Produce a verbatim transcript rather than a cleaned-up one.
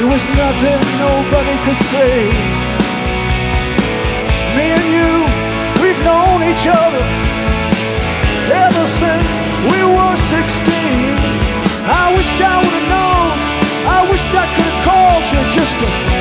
There was nothing nobody could say. Me and you, we've known each other ever since we were sixteen. I wished I would have known, I wished I could have called you just to